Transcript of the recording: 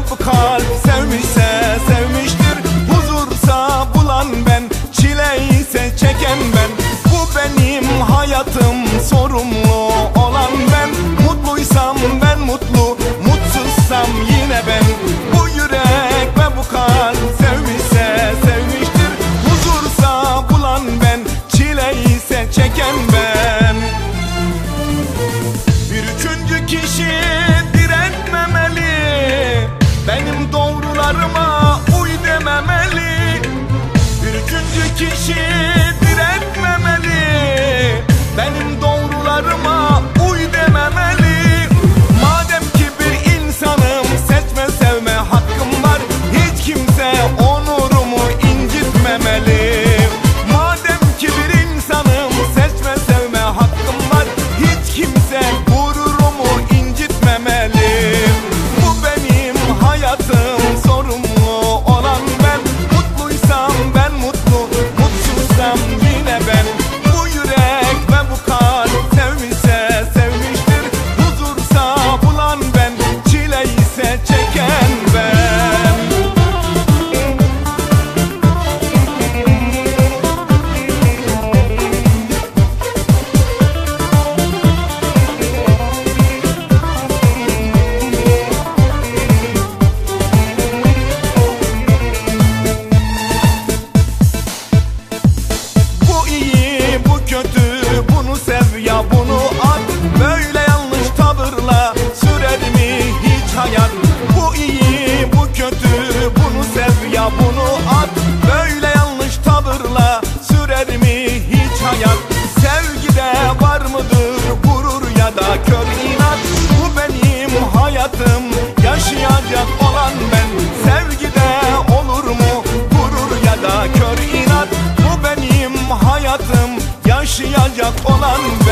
bu kalp sevmişse sevmiştir. Huzursa bulan ben, çile ise çeken ben. Bu benim hayatım, sorumlu olan ben. Mutluysam ben mutlu, mutsuzsam yine ben. Bu yürek ve bu kalp sevmişse sevmiştir. Huzursa bulan ben, çile ise çeken ben. Bir üçüncü kişi diretmemeli, benim doğrularıma uy dememeli. Bir üçüncü kişi diretmemeli, benim doğrularıma uy dememeli. Madem ki bir insanım, seçme sevme hakkım var. Hiç kimse onurumu incitmemeli. Madem ki bir insanım, seçme sevme hakkım var. Hiç kimse gururumu incitmemeli. Bu benim hayatım, sorumlu olan ben. Mutluysam ben mutlu, mutsuzsam yine ben. Bu yürek ve bu kalp sevmişse sevmiştir. Huzursa bulan ben, çile ise çeken ben. Bu iyi, bu kötü, bunu sev ya bunu at. Böyle yanlış tavırla sürer mi hiç hayat? Bu iyi, bu kötü, bunu sev ya bunu at. Böyle yanlış tavırla sürer mi hiç hayat? Sevgide var mıdır gurur ya da kör inat? Bu benim hayatım, yaşayacak olan ben. Sevgide olur mu gurur ya da kör inat? Bu benim hayatım, yaşayacak olan ben.